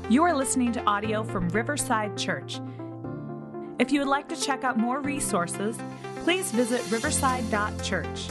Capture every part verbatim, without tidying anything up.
You are listening to audio from Riverside Church. If you would like to check out more resources, please visit riverside dot church.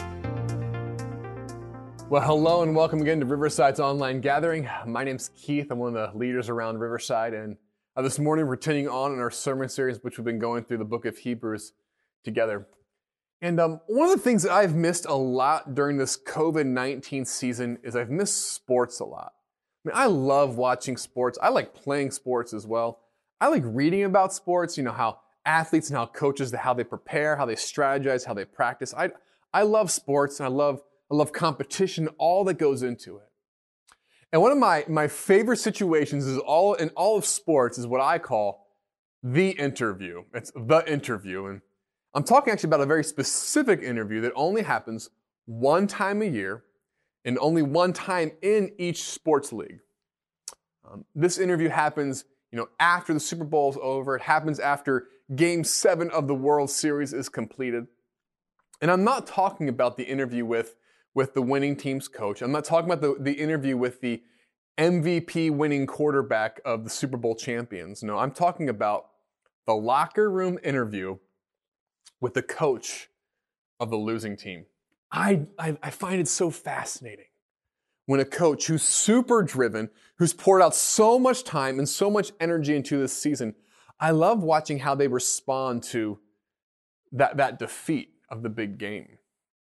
Well, hello and welcome again to Riverside's online gathering. My name's Keith. I'm one of the leaders around Riverside, and uh, this morning we're continuing on in our sermon series, which we've been going through the book of Hebrews together. And um, one of the things that I've missed a lot during this covid nineteen season is I've missed sports a lot. I mean, I love watching sports. I like playing sports as well. I like reading about sports, you know, how athletes and how coaches, how they prepare, how they strategize, how they practice. I I love sports and I love I love competition, all that goes into it. And one of my, my favorite situations is all in all of sports is what I call the interview. It's the interview. And I'm talking actually about a very specific interview that only happens one time a year and only one time in each sports league. Um, this interview happens, you know, after the Super Bowl is over. It happens after Game seven of the World Series is completed. And I'm not talking about the interview with, with the winning team's coach. I'm not talking about the, the interview with the M V P winning quarterback of the Super Bowl champions. No, I'm talking about the locker room interview with the coach of the losing team. I, I, I find it so fascinating when a coach who's super driven, who's poured out so much time and so much energy into this season, I love watching how they respond to that, that defeat of the big game.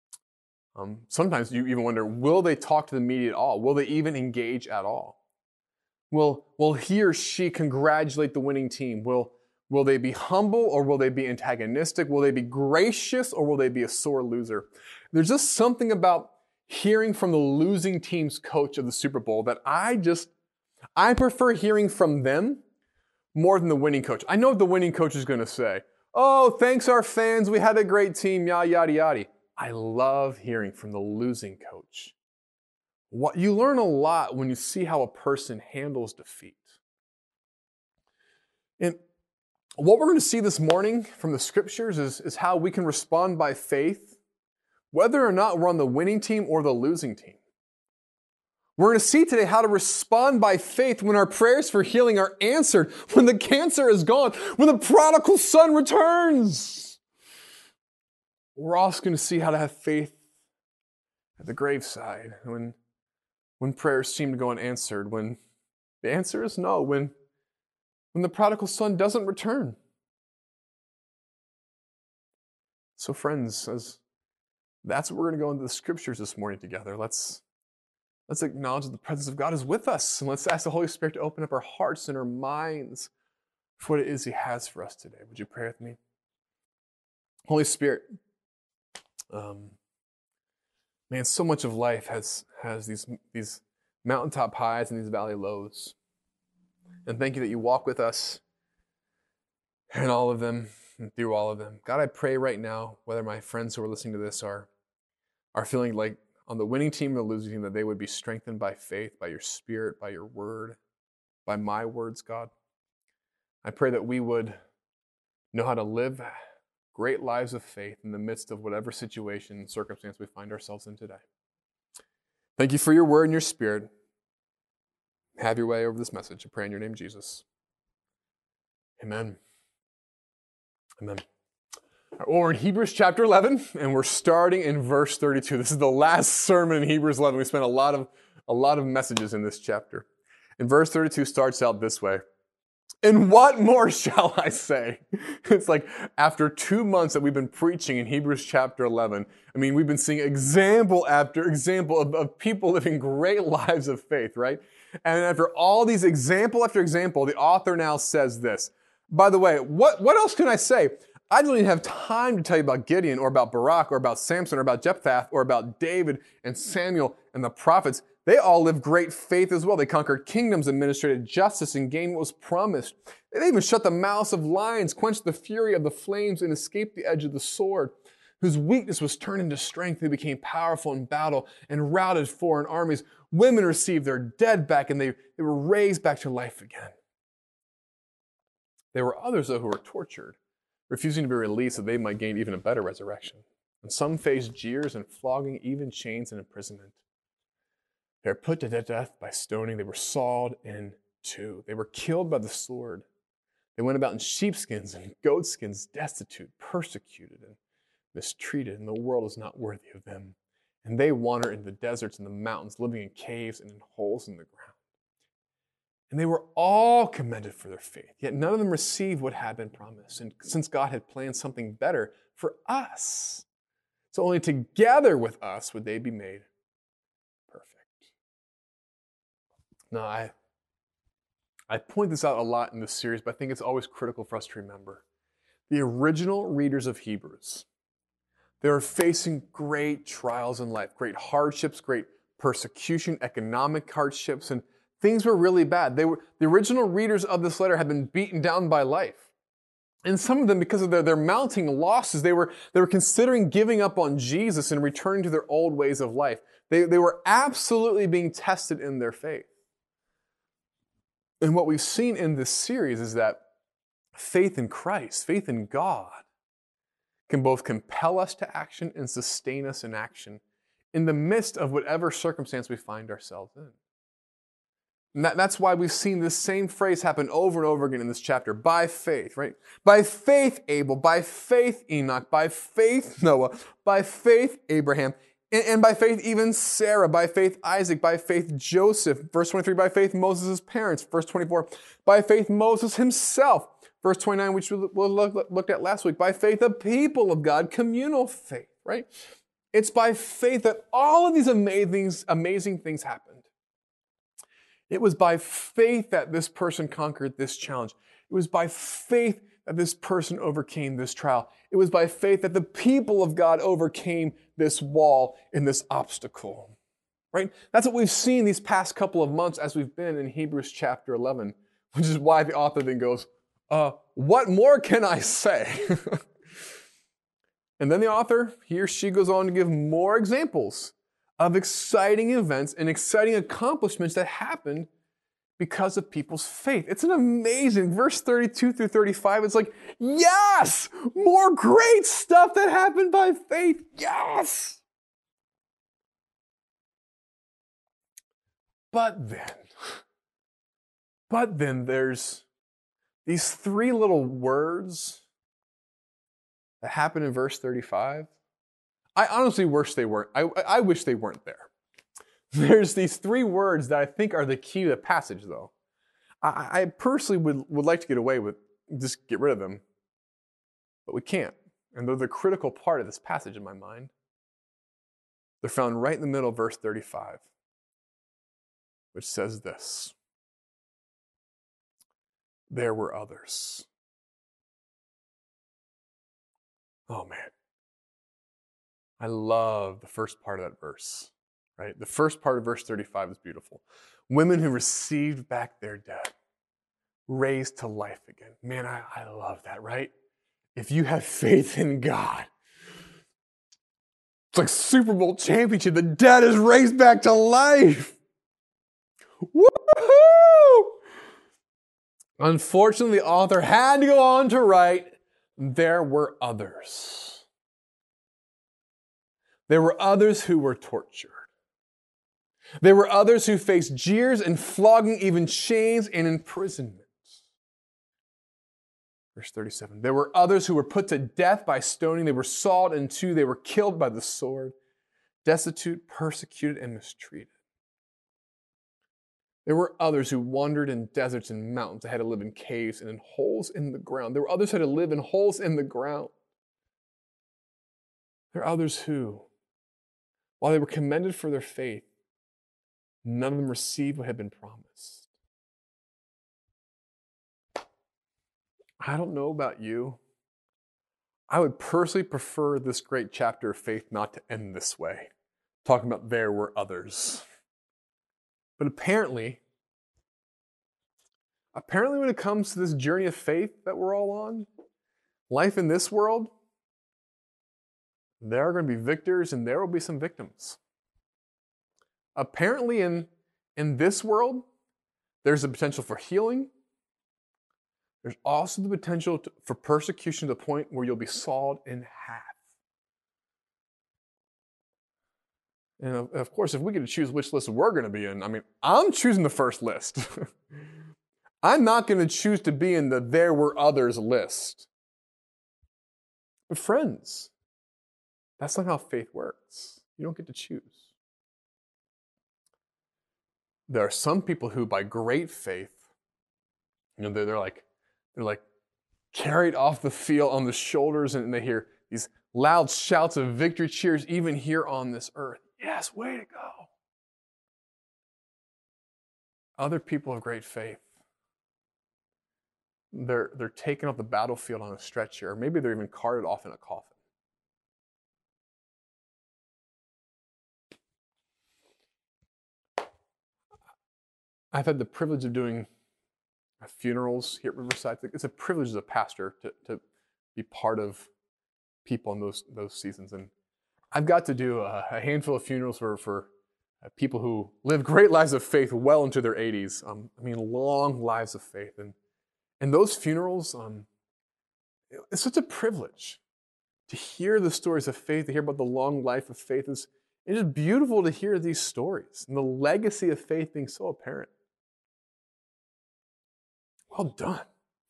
Um, sometimes you even wonder, will they talk to the media at all? Will they even engage at all? Will, will he or she congratulate the winning team? Will, will they be humble or will they be antagonistic? Will they be gracious or will they be a sore loser? There's just something about hearing from the losing team's coach of the Super Bowl that I just, I prefer hearing from them more than the winning coach. I know what the winning coach is going to say. Oh, thanks our fans, we had a great team, yada, yada, yada. I love hearing from the losing coach. What, you learn a lot when you see how a person handles defeat. And what we're going to see this morning from the scriptures is, is how we can respond by faith whether or not we're on the winning team or the losing team. We're going to see today how to respond by faith when our prayers for healing are answered, when the cancer is gone, when the prodigal son returns. We're also going to see how to have faith at the graveside, when, when prayers seem to go unanswered, when the answer is no, when, when the prodigal son doesn't return. So friends, as that's what we're going to go into the scriptures this morning together. Let's, let's acknowledge that the presence of God is with us. And let's ask the Holy Spirit to open up our hearts and our minds for what it is He has for us today. Would you pray with me? Holy Spirit, um, man, so much of life has, has these, these mountaintop highs and these valley lows. And thank you that you walk with us in all of them and through all of them. God, I pray right now, whether my friends who are listening to this are are feeling like on the winning team or the losing team, that they would be strengthened by faith, by your Spirit, by your word, by my words, God. I pray that we would know how to live great lives of faith in the midst of whatever situation and circumstance we find ourselves in today. Thank you for your word and your Spirit. Have your way over this message. I pray in your name, Jesus. Amen. Amen. Well, we're in Hebrews chapter eleven, and we're starting in verse thirty-two. This is the last sermon in Hebrews eleven. We spent a lot of a lot of messages in this chapter. And verse thirty-two starts out this way. And what more shall I say? It's like after two months that we've been preaching in Hebrews chapter eleven, I mean, we've been seeing example after example of, of people living great lives of faith, right? And after all these example after example, the author now says this. By the way, what, what else can I say? I don't even have time to tell you about Gideon or about Barak or about Samson or about Jephthah or about David and Samuel and the prophets. They all lived great faith as well. They conquered kingdoms, administrated justice, and gained what was promised. They even shut the mouths of lions, quenched the fury of the flames, and escaped the edge of the sword. Whose weakness was turned into strength, who became powerful in battle and routed foreign armies. Women received their dead back, and they, they were raised back to life again. There were others, though, who were tortured, refusing to be released so they might gain even a better resurrection. And some faced jeers and flogging, even chains and imprisonment. They were put to death by stoning. They were sawed in too. They were killed by the sword. They went about in sheepskins and goatskins, destitute, persecuted, and mistreated, and the world is not worthy of them. And they wander in the deserts and the mountains, living in caves and in holes in the ground. And they were all commended for their faith, yet none of them received what had been promised. And since God had planned something better for us, so only together with us would they be made perfect. Now, I, I point this out a lot in this series, but I think it's always critical for us to remember. The original readers of Hebrews, they were facing great trials in life, great hardships, great persecution, economic hardships, and things were really bad. They were, the original readers of this letter had been beaten down by life. And some of them, because of their, their mounting losses, they were, they were considering giving up on Jesus and returning to their old ways of life. They, they were absolutely being tested in their faith. And what we've seen in this series is that faith in Christ, faith in God, can both compel us to action and sustain us in action in the midst of whatever circumstance we find ourselves in. And that, that's why we've seen this same phrase happen over and over again in this chapter. By faith, right? By faith, Abel. By faith, Enoch. By faith, Noah. By faith, Abraham. And, and by faith, even Sarah. By faith, Isaac. By faith, Joseph. Verse twenty-three, by faith, Moses' parents. Verse twenty-four, by faith, Moses himself. Verse twenty-nine, which we looked at last week. By faith, the people of God. Communal faith, right? It's by faith that all of these amazing, amazing things happened. It was by faith that this person conquered this challenge. It was by faith that this person overcame this trial. It was by faith that the people of God overcame this wall and this obstacle. Right? That's what we've seen these past couple of months as we've been in Hebrews chapter eleven, which is why the author then goes, uh, what more can I say? And then the author, he or she goes on to give more examples of exciting events and exciting accomplishments that happened because of people's faith. It's an amazing, verse thirty-two through thirty-five, it's like, yes, more great stuff that happened by faith, yes. But then, but then there's these three little words that happen in verse thirty-five. I honestly wish they weren't. I, I wish they weren't there. There's these three words that I think are the key to the passage, though. I, I personally would, would like to get away with just get rid of them, but we can't. And they're the critical part of this passage in my mind. They're found right in the middle of verse thirty-five, which says this: there were others. Oh, man. I love the first part of that verse, right? The first part of verse thirty-five is beautiful. Women who received back their dead, raised to life again. Man, I, I love that, right? If you have faith in God, it's like Super Bowl championship. The dead is raised back to life. Woohoo! Unfortunately, the author had to go on to write, there were others. There were others who were tortured. There were others who faced jeers and flogging, even chains and imprisonment. Verse thirty-seven, there were others who were put to death by stoning. They were sawed in two. They were killed by the sword, destitute, persecuted, and mistreated. There were others who wandered in deserts and mountains. They had to live in caves and in holes in the ground. There were others who had to live in holes in the ground. There are others who, while they were commended for their faith, none of them received what had been promised. I don't know about you. I would personally prefer this great chapter of faith not to end this way, talking about there were others. But apparently, apparently when it comes to this journey of faith that we're all on, life in this world, there are going to be victors and there will be some victims. Apparently in, in this world, there's the potential for healing. There's also the potential to, for persecution to the point where you'll be sawed in half. And of, of course, if we get to choose which list we're going to be in, I mean, I'm choosing the first list. I'm not going to choose to be in the there were others list. But friends, that's not how faith works. You don't get to choose. There are some people who, by great faith, you know, they're, they're like, they're like carried off the field on the shoulders, and they hear these loud shouts of victory cheers, even here on this earth. Yes, way to go. Other people of great faith, they're, they're taken off the battlefield on a stretcher, or maybe they're even carted off in a coffin. I've had the privilege of doing funerals here at Riverside. It's a privilege as a pastor to, to be part of people in those those seasons. And I've got to do a, a handful of funerals for, for people who live great lives of faith well into their eighties. Um, I mean, long lives of faith. And, and those funerals, um, it's such a privilege to hear the stories of faith, to hear about the long life of faith. It's, it is beautiful to hear these stories and the legacy of faith being so apparent. Well done.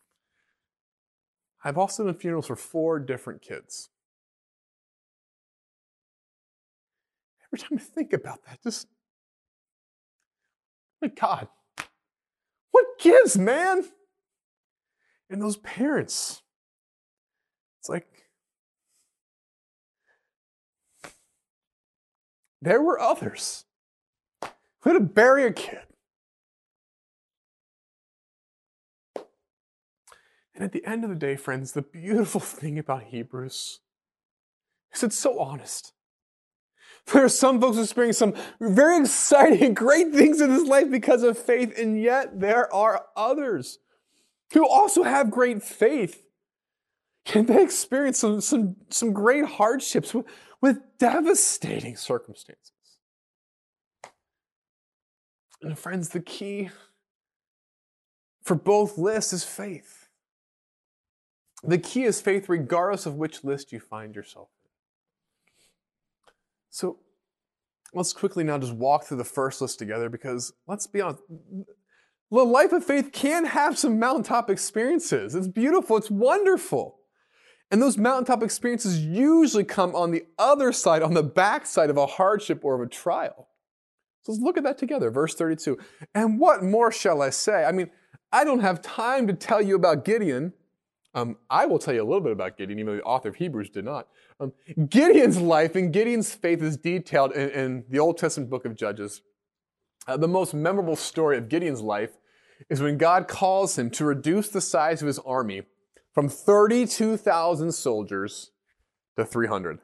I've also done funerals for four different kids. Every time I think about that, just, my God, what gives, man? And those parents, it's like, there were others who had to bury a kid. And at the end of the day, friends, the beautiful thing about Hebrews is it's so honest. There are some folks who experience some very exciting, great things in this life because of faith, and yet there are others who also have great faith. And they experience some, some, some great hardships with, with devastating circumstances. And friends, the key for both lists is faith. The key is faith regardless of which list you find yourself in. So let's quickly now just walk through the first list together, because let's be honest, the life of faith can have some mountaintop experiences. It's beautiful, it's wonderful. And those mountaintop experiences usually come on the other side, on the backside of a hardship or of a trial. So let's look at that together. Verse thirty-two. And what more shall I say? I mean, I don't have time to tell you about Gideon. Um, I will tell you a little bit about Gideon, even though the author of Hebrews did not. Um, Gideon's life and Gideon's faith is detailed in, in the Old Testament book of Judges. Uh, the most memorable story of Gideon's life is when God calls him to reduce the size of his army from thirty-two thousand soldiers to three hundred.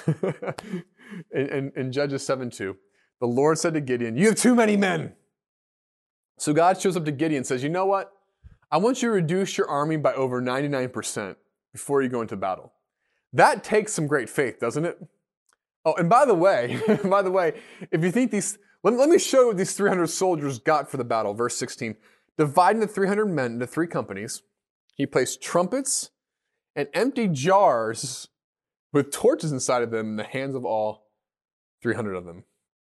in, in, in Judges seven two, the Lord said to Gideon, "You have too many men." So God shows up to Gideon and says, "You know what? I want you to reduce your army by over ninety-nine percent before you go into battle." That takes some great faith, doesn't it? Oh, and by the way, by the way, if you think these, let, let me show you what these three hundred soldiers got for the battle. Verse sixteen, dividing the three hundred men into three companies, he placed trumpets and empty jars with torches inside of them in the hands of all three hundred of them.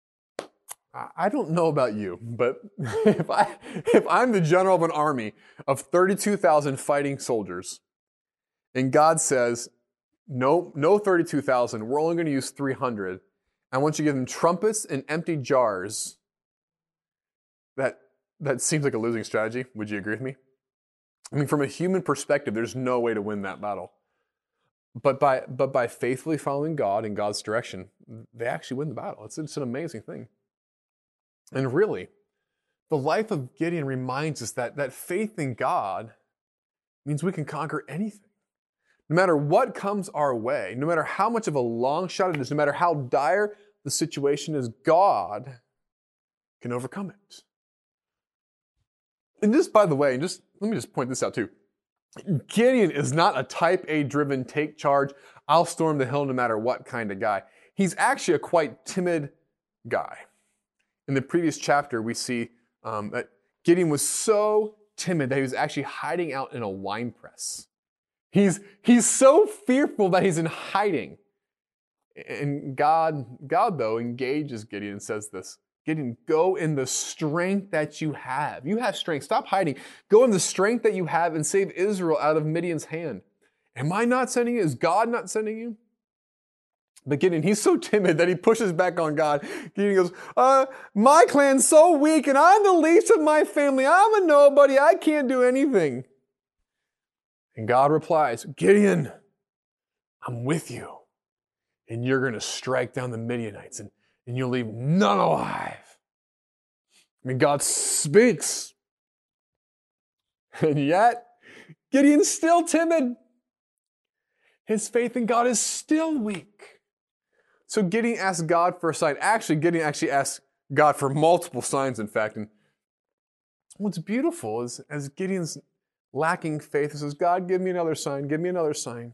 I don't know about you, but if, I, if I'm the general of an army of thirty-two thousand fighting soldiers, and God says, no, no thirty-two thousand, we're only going to use three hundred, I want you to give them trumpets and empty jars, that, that seems like a losing strategy. Would you agree with me? I mean, from a human perspective, there's no way to win that battle. But by, but by faithfully following God in God's direction, they actually win the battle. It's, it's an amazing thing. And really, the life of Gideon reminds us that, that faith in God means we can conquer anything. No matter what comes our way, no matter how much of a long shot it is, no matter how dire the situation is, God can overcome it. And just by the way, just let me just point this out too. Gideon is not a type A driven, take charge, I'll storm the hill no matter what kind of guy. He's actually a quite timid guy. In the previous chapter, we see um, that Gideon was so timid that he was actually hiding out in a wine press. He's, he's so fearful that he's in hiding. And God, God, though, engages Gideon and says this, Gideon, go in the strength that you have. You have strength. Stop hiding. Go in the strength that you have and save Israel out of Midian's hand. Am I not sending you? Is God not sending you? But Gideon, he's so timid that he pushes back on God. Gideon goes, uh, my clan's so weak and I'm the least of my family. I'm a nobody. I can't do anything. And God replies, Gideon, I'm with you. And you're going to strike down the Midianites and, and you'll leave none alive. I mean, God speaks. And yet, Gideon's still timid. His faith in God is still weak. So Gideon asks God for a sign. Actually, Gideon actually asks God for multiple signs, in fact. And what's beautiful is as Gideon's lacking faith, he says, God, give me another sign, give me another sign.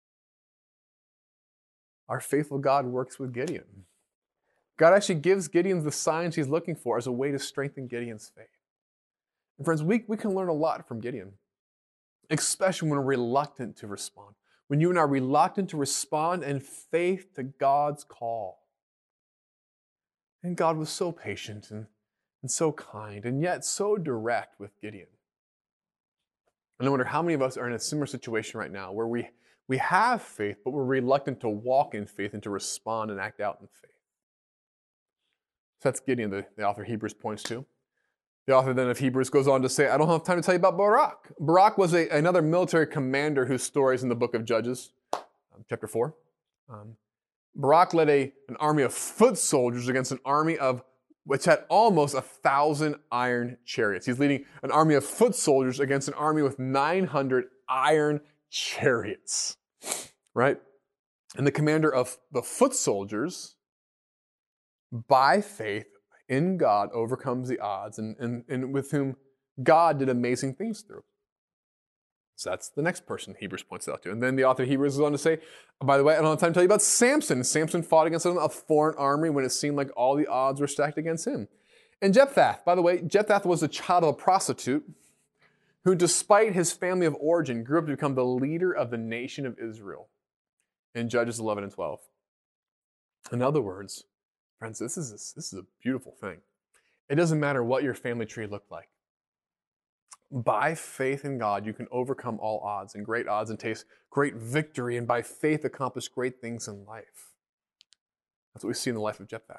Our faithful God works with Gideon. God actually gives Gideon the signs he's looking for as a way to strengthen Gideon's faith. And friends, we, we can learn a lot from Gideon, especially when we're reluctant to respond. When you and I are reluctant to respond in faith to God's call. And God was so patient and, and so kind, and yet so direct with Gideon. And I wonder how many of us are in a similar situation right now where we, we have faith, but we're reluctant to walk in faith and to respond and act out in faith. So that's Gideon, the, the author of Hebrews points to. The author then of Hebrews goes on to say, I don't have time to tell you about Barak. Barak was a, another military commander whose story is in the book of Judges, um, chapter four. Um, Barak led a, an army of foot soldiers against an army of which had almost a thousand iron chariots. He's leading an army of foot soldiers against an army with nine hundred iron chariots, right? And the commander of the foot soldiers, by faith in God, overcomes the odds, and, and, and with whom God did amazing things through. So that's the next person Hebrews points out to. And then the author of Hebrews goes on to say, by the way, I don't have time to tell you about Samson. Samson fought against a foreign army when it seemed like all the odds were stacked against him. And Jephthah, by the way, Jephthah was the child of a prostitute who, despite his family of origin, grew up to become the leader of the nation of Israel in Judges eleven and twelve. In other words, friends, this is, a, this is a beautiful thing. It doesn't matter what your family tree looked like. By faith in God, you can overcome all odds and great odds and taste great victory, and by faith accomplish great things in life. That's what we see in the life of Jephthah.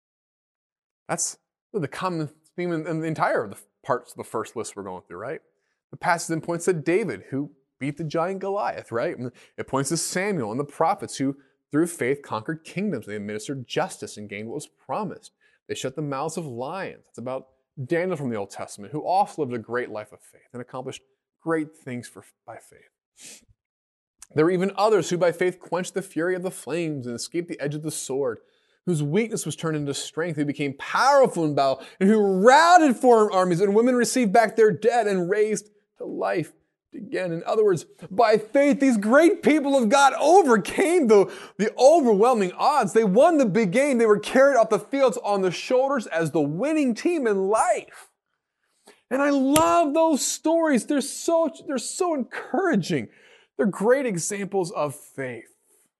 That's the common theme in, in the entire of the parts of the first list we're going through, right? The passage then points to David, who beat the giant Goliath, right? And it points to Samuel and the prophets who, through faith, conquered kingdoms. They administered justice and gained what was promised. They shut the mouths of lions. It's about Daniel from the Old Testament, who also lived a great life of faith and accomplished great things for, by faith. There were even others who by faith quenched the fury of the flames and escaped the edge of the sword, whose weakness was turned into strength, who became powerful in battle, and who routed foreign armies, and women received back their dead and raised to life again. In other words, by faith, these great people of God overcame the, the overwhelming odds. They won the big game. They were carried off the fields on the shoulders as the winning team in life. And I love those stories. They're so, they're so encouraging. They're great examples of faith.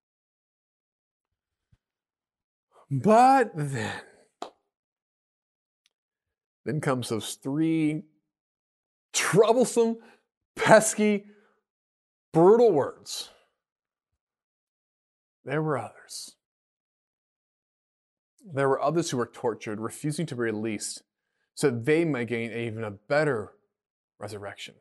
But then, then comes those three troublesome, pesky, brutal words. There were others. There were others who were tortured, refusing to be released, so that they might gain even a better resurrection.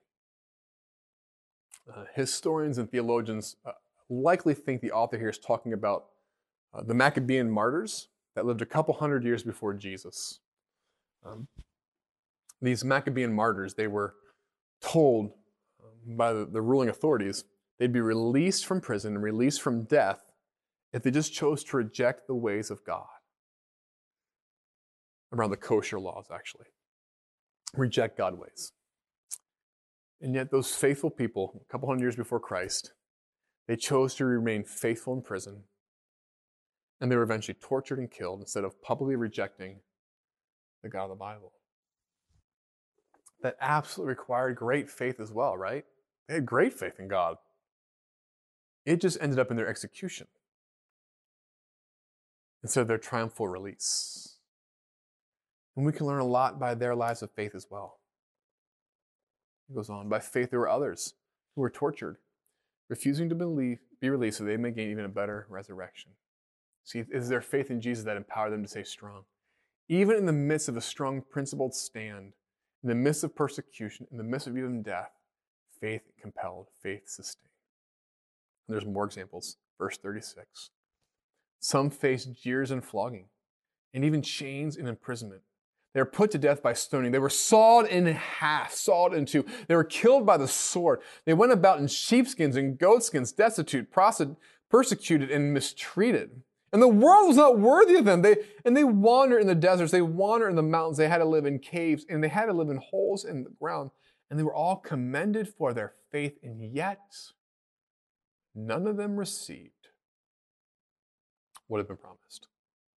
Uh, historians and theologians uh, likely think the author here is talking about uh, the Maccabean martyrs that lived a couple hundred years before Jesus. Um, these Maccabean martyrs, they were told by the, the ruling authorities they'd be released from prison and released from death if they just chose to reject the ways of God. Around the kosher laws, actually. Reject God's ways. And yet those faithful people, a couple hundred years before Christ, they chose to remain faithful in prison, and they were eventually tortured and killed instead of publicly rejecting the God of the Bible. That absolutely required great faith as well, right? They had great faith in God. It just ended up in their execution instead of their triumphal release. And we can learn a lot by their lives of faith as well. It goes on, by faith there were others who were tortured, refusing to believe, be released so they may gain even a better resurrection. See, it is their faith in Jesus that empowered them to stay strong. Even in the midst of a strong, principled stand, in the midst of persecution, in the midst of even death, faith compelled, faith sustained. And there's more examples. Verse thirty-six. Some faced jeers and flogging, and even chains and imprisonment. They were put to death by stoning. They were sawed in half, sawed in two. They were killed by the sword. They went about in sheepskins and goatskins, destitute, persecuted, and mistreated. And the world was not worthy of them. They, and they wandered in the deserts. They wandered in the mountains. They had to live in caves, and they had to live in holes in the ground. And they were all commended for their faith, and yet none of them received what had been promised.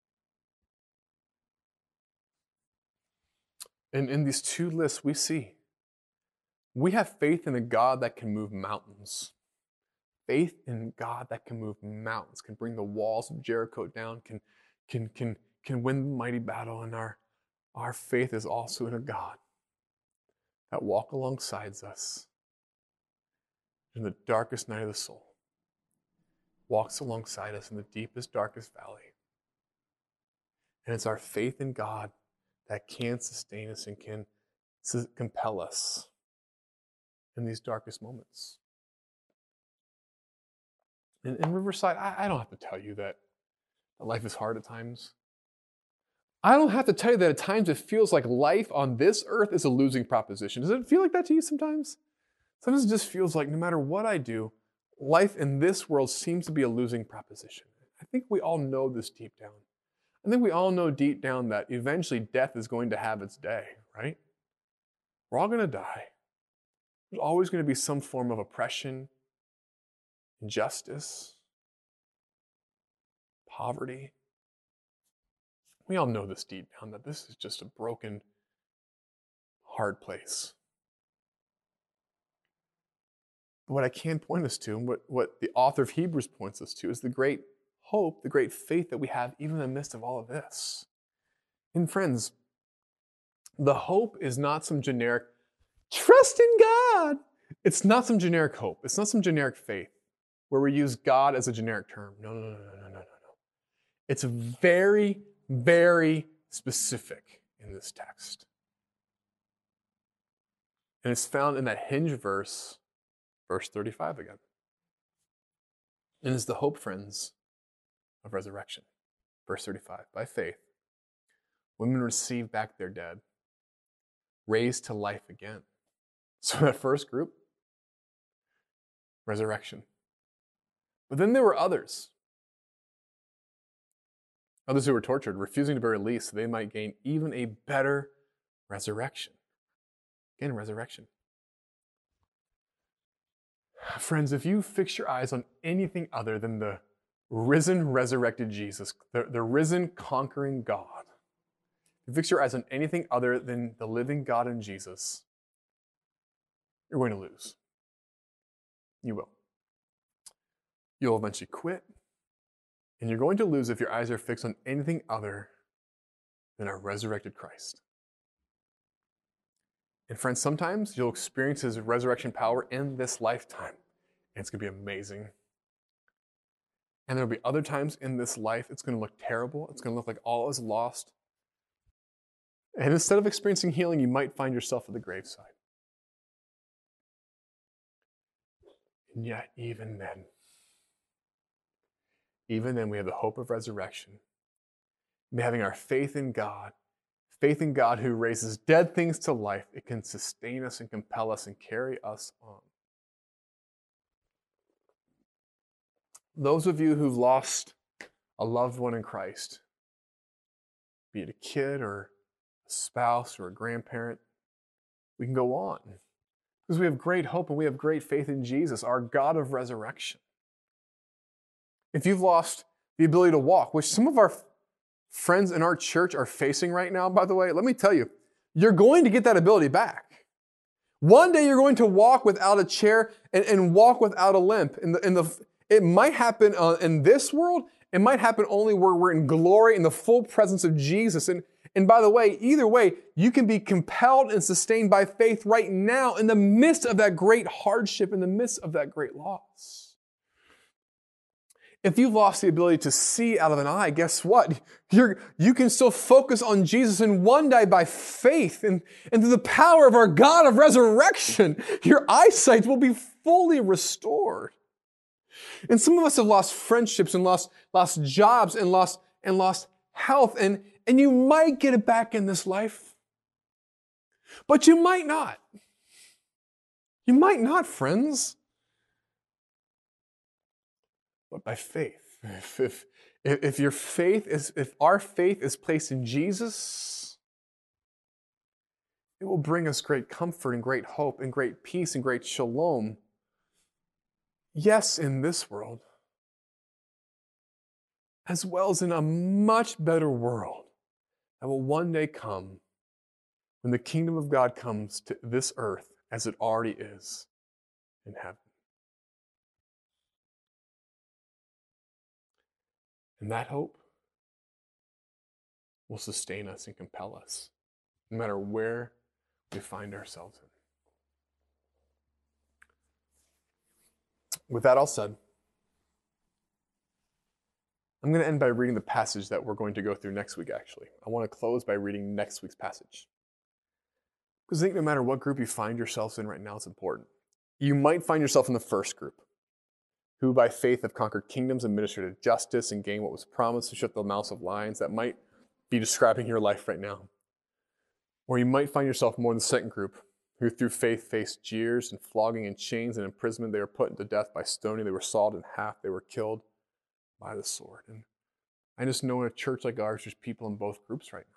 And in these two lists, we see we have faith in a God that can move mountains. Faith in God that can move mountains, can bring the walls of Jericho down, can, can, can, can win the mighty battle. And our, our faith is also in a God that walks alongside us in the darkest night of the soul, walks alongside us in the deepest, darkest valley. And it's our faith in God that can sustain us and can compel us in these darkest moments. In, in Riverside, I, I don't have to tell you that life is hard at times. I don't have to tell you that at times it feels like life on this earth is a losing proposition. Does it feel like that to you sometimes? Sometimes it just feels like no matter what I do, life in this world seems to be a losing proposition. I think we all know this deep down. I think we all know deep down that eventually death is going to have its day, right? We're all going to die. There's always going to be some form of oppression, injustice, poverty. We all know this deep down, that this is just a broken, hard place. But what I can point us to, and what, what the author of Hebrews points us to, is the great hope, the great faith that we have even in the midst of all of this. And friends, the hope is not some generic, trust in God. It's not some generic hope. It's not some generic faith where we use God as a generic term. No, no, no, no, no, no, no. It's very, very specific in this text. And it's found in that hinge verse, verse thirty-five again. And it's the hope, friends, of resurrection. Verse thirty-five, by faith, women receive back their dead, raised to life again. So that first group, resurrection. But then there were others. Others who were tortured, refusing to be released so they might gain even a better resurrection. Again, resurrection. Friends, if you fix your eyes on anything other than the risen, resurrected Jesus, the, the risen, conquering God, if you fix your eyes on anything other than the living God in Jesus, you're going to lose. You will. You'll eventually quit, and you're going to lose if your eyes are fixed on anything other than our resurrected Christ. And friends, sometimes you'll experience His resurrection power in this lifetime, and it's going to be amazing. And there'll be other times in this life it's going to look terrible. It's going to look like all is lost. And instead of experiencing healing, you might find yourself at the graveside. And yet, even then, even then we have the hope of resurrection. And having our faith in God, faith in God who raises dead things to life, it can sustain us and compel us and carry us on. Those of you who've lost a loved one in Christ, be it a kid or a spouse or a grandparent, we can go on. Because we have great hope and we have great faith in Jesus, our God of resurrection. If you've lost the ability to walk, which some of our friends in our church are facing right now, by the way, let me tell you, you're going to get that ability back. One day you're going to walk without a chair and, and walk without a limp. In the, in the, it might happen uh, in this world. It might happen only where we're in glory in the full presence of Jesus. And, And by the way, either way, you can be compelled and sustained by faith right now in the midst of that great hardship, in the midst of that great loss. If you've lost the ability to see out of an eye, guess what? You're, you can still focus on Jesus, and one day by faith and, and through the power of our God of resurrection, your eyesight will be fully restored. And some of us have lost friendships and lost, lost jobs and lost, and lost health, and, and you might get it back in this life, but you might not. You might not, friends. But by faith. If, if, if your faith is, if our faith is placed in Jesus, it will bring us great comfort and great hope and great peace and great shalom. Yes, in this world, as well as in a much better world that will one day come when the kingdom of God comes to this earth as it already is in heaven. And that hope will sustain us and compel us, no matter where we find ourselves in. With that all said, I'm going to end by reading the passage that we're going to go through next week, actually. I want to close by reading next week's passage. Because I think no matter what group you find yourselves in right now, it's important. You might find yourself in the first group, who by faith have conquered kingdoms, administered justice, and gained what was promised, to shut the mouths of lions. That might be describing your life right now. Or you might find yourself more in the second group, who through faith faced jeers and flogging and chains and imprisonment. They were put to death by stoning. They were sawed in half. They were killed by the sword. And I just know in a church like ours, there's people in both groups right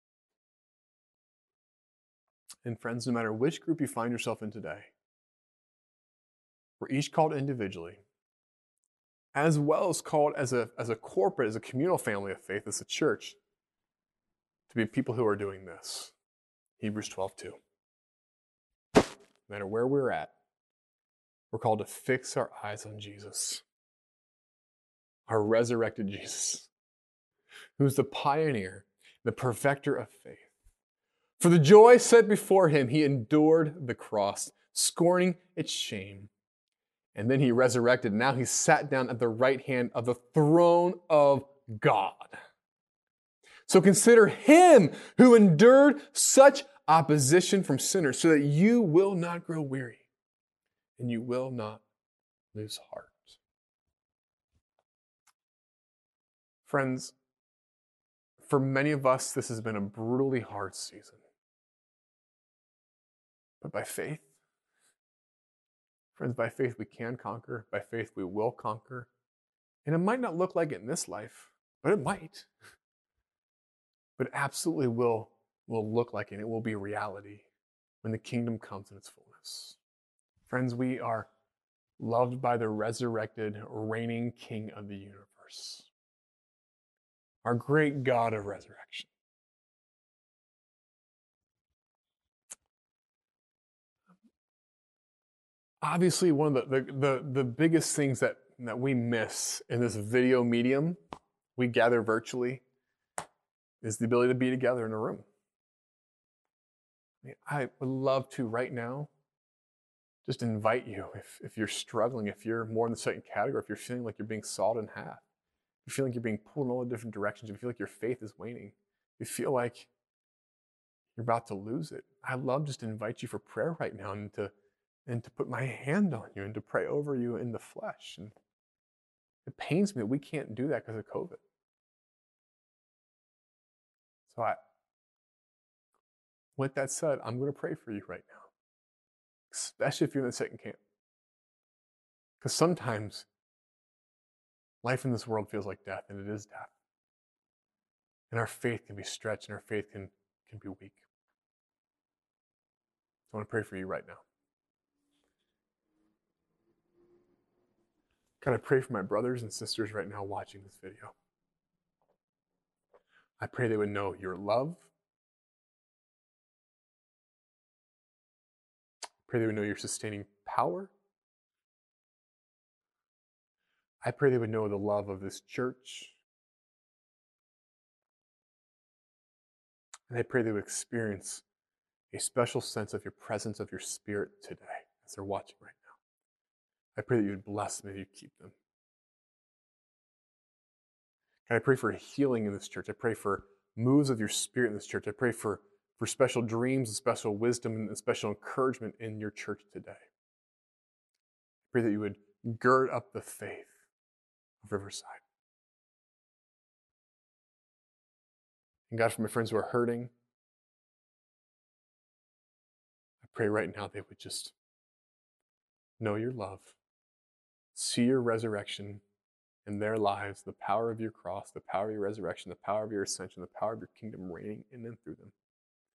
now. And friends, no matter which group you find yourself in today, we're each called individually, as well as called as a, as a corporate, as a communal family of faith, as a church, to be people who are doing this. Hebrews twelve two. No matter where we're at, we're called to fix our eyes on Jesus, our resurrected Jesus, who's the pioneer, the perfecter of faith. For the joy set before him, he endured the cross, scorning its shame. And then he resurrected. Now he sat down at the right hand of the throne of God. So consider him who endured such opposition from sinners, so that you will not grow weary and you will not lose heart. Friends, for many of us, this has been a brutally hard season. But by faith, friends, by faith we can conquer. By faith we will conquer. And it might not look like it in this life, but it might. But it absolutely will, will look like it. It will be reality when the kingdom comes in its fullness. Friends, we are loved by the resurrected, reigning King of the universe, our great God of resurrection. Obviously, one of the, the, the, the biggest things that, that we miss in this video medium, we gather virtually, is the ability to be together in a room. I mean, I would love to right now just invite you, if, if you're struggling, if you're more in the second category, if you're feeling like you're being sawed in half, if you feel like you're being pulled in all the different directions, if you feel like your faith is waning, if you feel like you're about to lose it, I'd love just to invite you for prayer right now and to and to put my hand on you and to pray over you in the flesh. And it pains me that we can't do that because of COVID. So I, with that said, I'm going to pray for you right now, especially if you're in the second camp. Because sometimes life in this world feels like death, and it is death. And our faith can be stretched, and our faith can, can be weak. So I want to pray for you right now. God, I pray for my brothers and sisters right now watching this video. I pray they would know your love. I pray they would know your sustaining power. I pray they would know the love of this church. And I pray they would experience a special sense of your presence, of your Spirit today as they're watching right now. I pray that you would bless them and you keep them. God, I pray for a healing in this church. I pray for moves of your Spirit in this church. I pray for, for special dreams and special wisdom and special encouragement in your church today. I pray that you would gird up the faith of Riverside. And God, for my friends who are hurting, I pray right now they would just know your love, see your resurrection in their lives, the power of your cross, the power of your resurrection, the power of your ascension, the power of your kingdom reigning in and through them.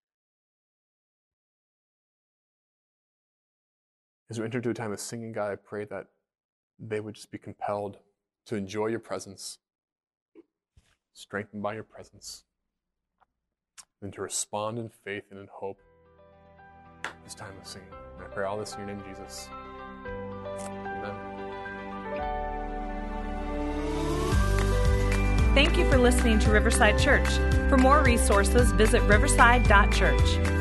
As we enter into a time of singing, God, I pray that they would just be compelled to enjoy your presence, strengthened by your presence, and to respond in faith and in hope this time of singing. And I pray all this in your name, Jesus. Amen. Thank you for listening to Riverside Church. For more resources, visit riverside dot church.